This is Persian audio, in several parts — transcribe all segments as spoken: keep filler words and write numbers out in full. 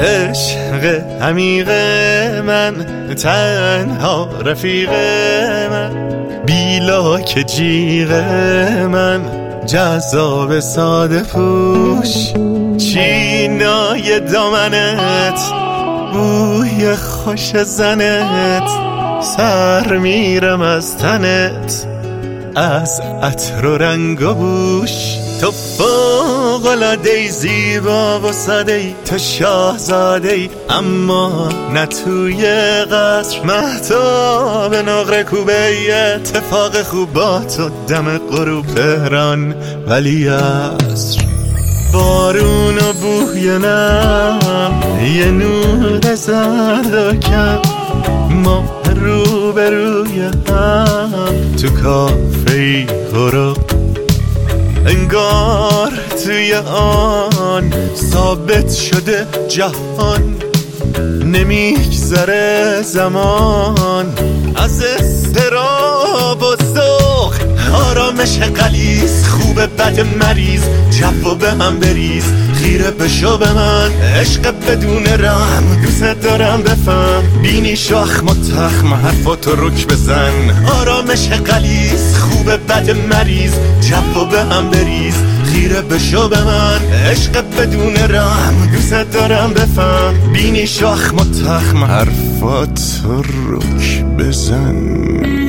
عشق عمیق من، تنها رفیق من، بیلاک جیغ من، جذاب ساده پوش، چینای دامنت، بوی خوش زنت، سر میرم از تنت، از عطر و رنگ و بوش. تو فوق‌العاده‌ای، زیبا و ساده‌ای، تو شاهزاده‌ای، اما نه توی قصر. مهتاب نقره کوبه، اتفاق خوب با تو دم غروب تهران ولی عصر. بارون و بوی نم، یه نور زرد و کم، ما رو به روی هم تو کافه‌ای غروب. انگار توی آن ثابت شده جهان، نمیگذره زمان از اضطراب و ذوق. آرامش غلیظ، خوب بد مریض، جو به هم بریز، خیره بشو به من، عشق بدون رحم، دوست دارم بفهم، بینی شاخ متخم، حرفاتو رک بزن. آرامش غلیظ، خوب بد مریض، جو به هم بریز، خیره بشو به من، عشق بدون رحم، دوست دارم بفهم، بینی شاخ متخم، حرفاتو رک بزن.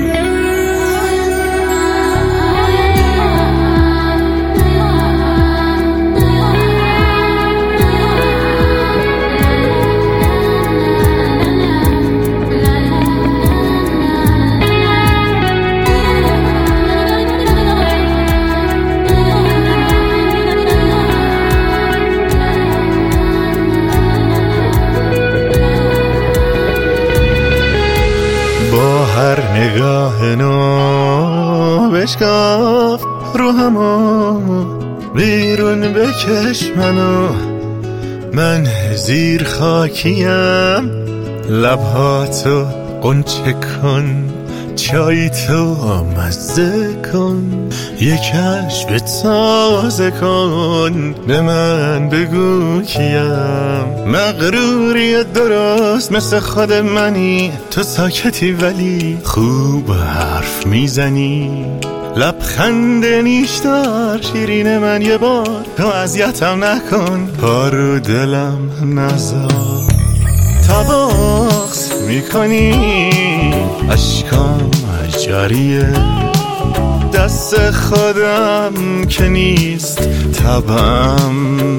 با هر نگاه نو بشکاف رو همو، بیرون بکش منو، من زیر خاکیم، لبهاتو قنچه کن، چای تو مزه کن، یک کشف تازه کن، به من بگو کیم. مغروری درست مثل خود منی، تو ساکتی ولی خوب حرف میزنی، لبخند نیشدار شیرین من، یه بار تو اذیتم نکن، پارو دلم نذار. تا بغض میکنی اشکام جاریه، دست خودم که نیست طبعم.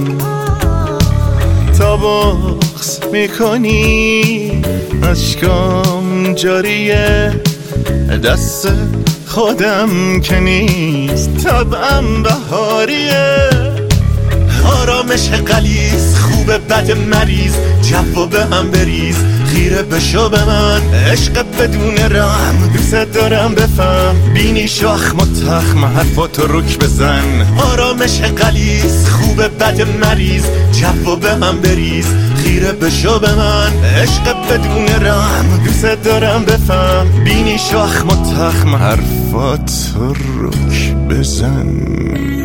تا بغض میکنی اشکام جاریه، دست خودم که نیست طبعم بهاریه. آرامش غلیظ، خوب بد مریض، جو به هم بریز، خیره بشو به من، عشق بدون رحم، دوست دارم بفهم، بینی شاخ متخم، حرفاتو رک بزن. آرامش غلیظ، خوب بد مریض، جو به هم بریز، خیره بشو به من، عشق بدون رحم، دوست دارم بفهم، بینی شاخ متخم، حرفاتو رک بزن.